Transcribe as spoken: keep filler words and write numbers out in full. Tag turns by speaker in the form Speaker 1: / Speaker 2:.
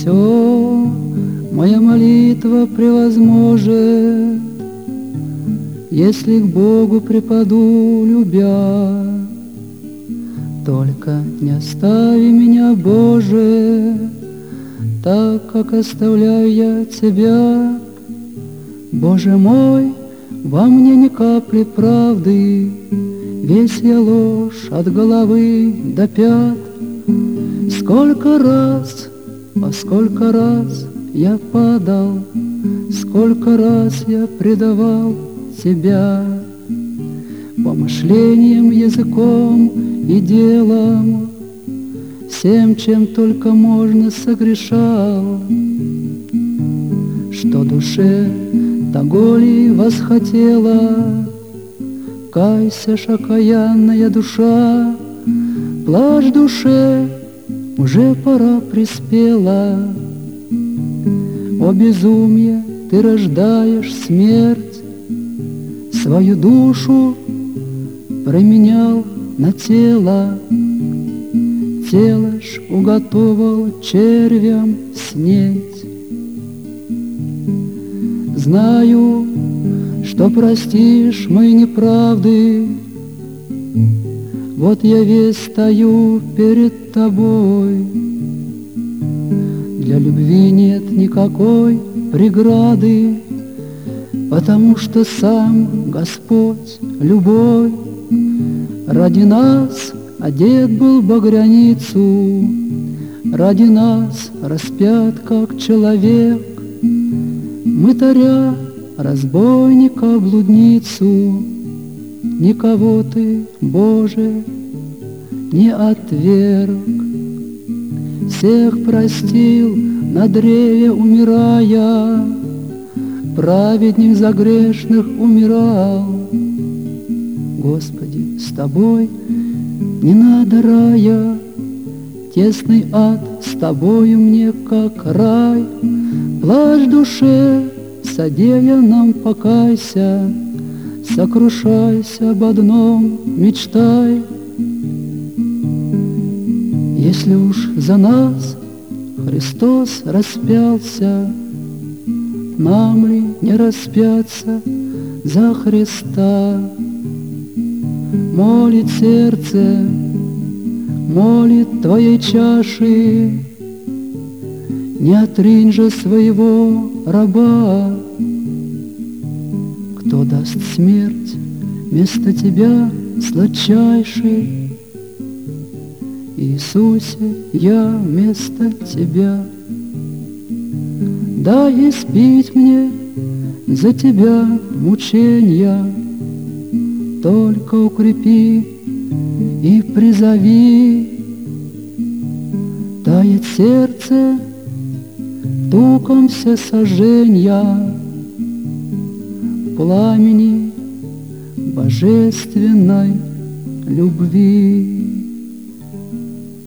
Speaker 1: Все моя молитва превозможет, если к Богу припаду, любя. Только не остави меня, Боже, так, как оставляю я Тебя. Боже мой, во мне ни капли правды, весь я ложь от головы до пят. Сколько раз, по сколько раз я падал, сколько раз я предавал Тебя. Помышлением, языком и делом, всем, чем только можно, согрешал. Что душе того ли восхотела, кайся ж, окаянная душа, плачь душе, уже пора приспела. О безумие, ты рождаешь смерть, свою душу променял на тело, тело ж уготовал червям снеть. Знаю, что простишь мои неправды, вот я весь стою перед тобой. Для любви нет никакой преграды, потому что сам Господь — любовь. Ради нас одет был в багряницу, ради нас распят как человек. Мытаря, разбойника, блудницу, никого ты, Боже, не отверг. Всех простил на древе умирая, праведник за грешных умирал. Господи, с Тобой не надо рая, тесный ад с Тобою мне как рай. Плачь душе, содея нам покайся, сокрушайся об одном, мечтай. Если уж за нас Христос распялся, нам ли не распяться за Христа? Молит сердце, молит Твоей чаши, не отринь же своего раба. Кто даст смерть вместо Тебя, сладчайший? Иисусе, я вместо Тебя. Дай испить мне за Тебя мученья, только укрепи и призови. Тает сердце туком все сожженья, пламени божественной любви.